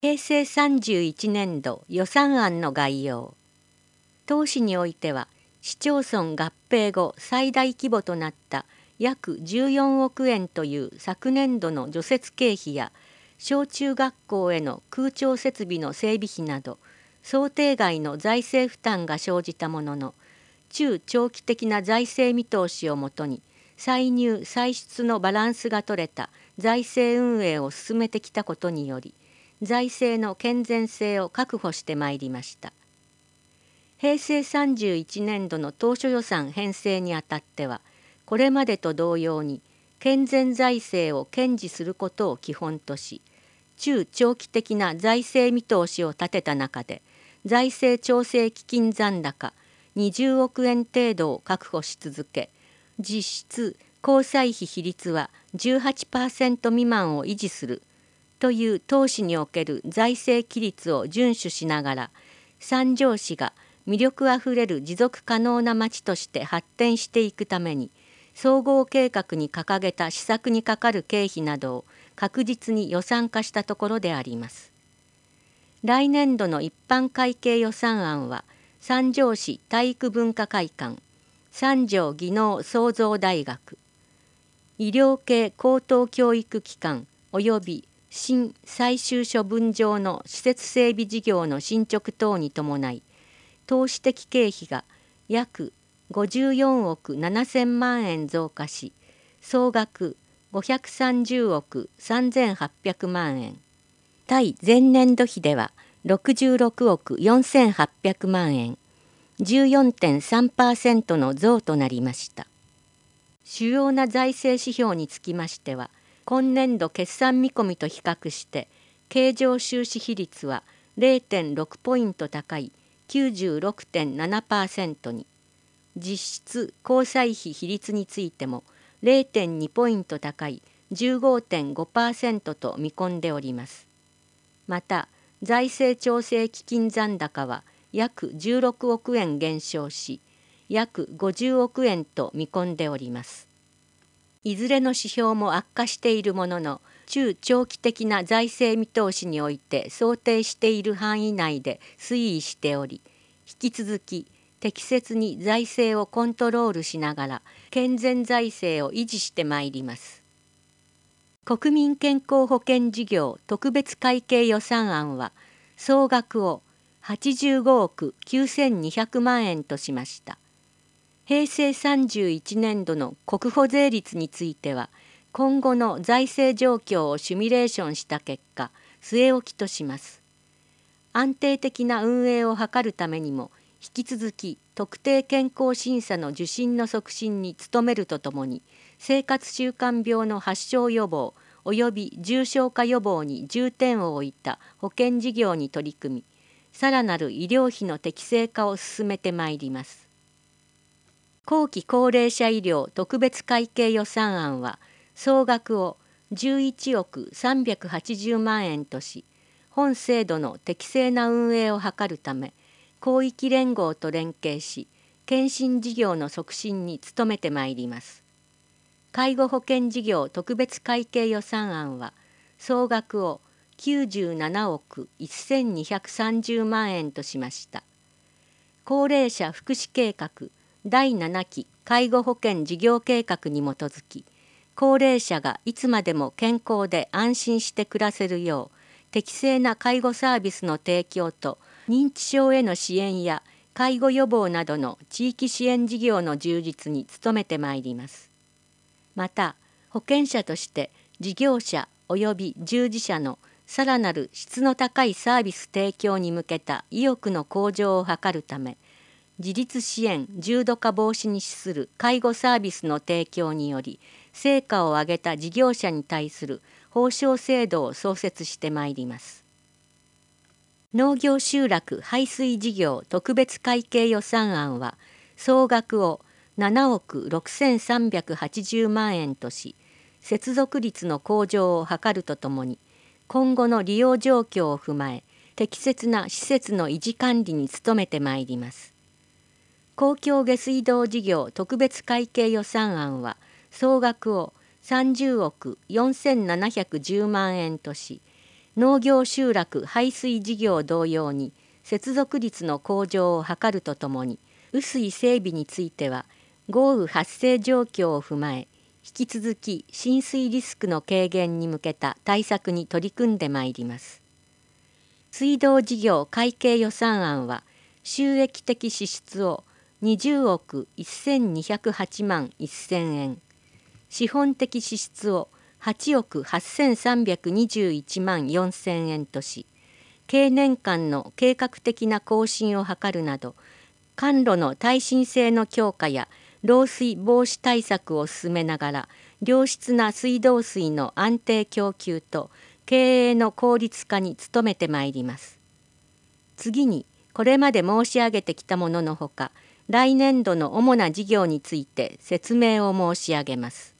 平成31年度予算案の概要。当市においては市町村合併後最大規模となった約14億円という昨年度の除雪経費や小中学校への空調設備の整備費など想定外の財政負担が生じたものの、中長期的な財政見通しをもとに歳入歳出のバランスが取れた財政運営を進めてきたことにより、財政の健全性を確保してまいりました。平成31年度の当初予算編成にあたっては、これまでと同様に健全財政を堅持することを基本とし、中長期的な財政見通しを立てた中で、財政調整基金残高20億円程度を確保し続け、実質公債費比率は 18% 未満を維持するという当市における財政規律を遵守しながら、三条市が魅力あふれる持続可能な町として発展していくために、総合計画に掲げた施策にかかる経費などを確実に予算化したところであります。来年度の一般会計予算案は、三条市体育文化会館、三条技能創造大学、医療系高等教育機関及び新最終処分場の施設整備事業の進捗等に伴い、投資的経費が約54億7,000万円増加し、総額530億3,800万円。対前年度比では66億4,800万円、14.3% の増となりました。主要な財政指標につきましては、今年度決算見込みと比較して経常収支比率は 0.6 ポイント高い 96.7% に、実質公債費比率についても 0.2 ポイント高い 15.5% と見込んでおります。また財政調整基金残高は約16億円減少し、約50億円と見込んでおります。いずれの指標も悪化しているものの、中長期的な財政見通しにおいて想定している範囲内で推移しており、引き続き適切に財政をコントロールしながら健全財政を維持してまいります。国民健康保険事業特別会計予算案は、総額を85億9,200万円としました。平成31年度の国保税率については、今後の財政状況をシミュレーションした結果、据え置きとします。安定的な運営を図るためにも、引き続き特定健康審査の受診の促進に努めるとともに、生活習慣病の発症予防及び重症化予防に重点を置いた保険事業に取り組み、さらなる医療費の適正化を進めてまいります。後期高齢者医療特別会計予算案は、総額を11億380万円とし、本制度の適正な運営を図るため、広域連合と連携し、健診事業の促進に努めてまいります。介護保険事業特別会計予算案は、総額を97億1,230万円としました。高齢者福祉計画第7期介護保険事業計画に基づき、高齢者がいつまでも健康で安心して暮らせるよう、適正な介護サービスの提供と認知症への支援や介護予防などの地域支援事業の充実に努めてまいります。また、保険者として事業者及び従事者のさらなる質の高いサービス提供に向けた意欲の向上を図るため、自立支援重度化防止に資する介護サービスの提供により、成果を上げた事業者に対する報奨制度を創設してまいります。農業集落排水事業特別会計予算案は、総額を7億6,380万円とし、接続率の向上を図るとともに、今後の利用状況を踏まえ、適切な施設の維持管理に努めてまいります。公共下水道事業特別会計予算案は、総額を30億4,710万円とし、 農業集落排水事業同様に接続率の向上を図るとともに、雨水整備については豪雨発生状況を踏まえ、引き続き浸水リスクの軽減に向けた対策に取り組んでまいります。水道事業会計予算案は、収益的支出を20億1208万1000円、資本的支出を8億8321万4000円とし、経年間の計画的な更新を図るなど、管路の耐震性の強化や漏水防止対策を進めながら、良質な水道水の安定供給と経営の効率化に努めてまいります。次に、これまで申し上げてきたもののほか、来年度の主な事業について説明を申し上げます。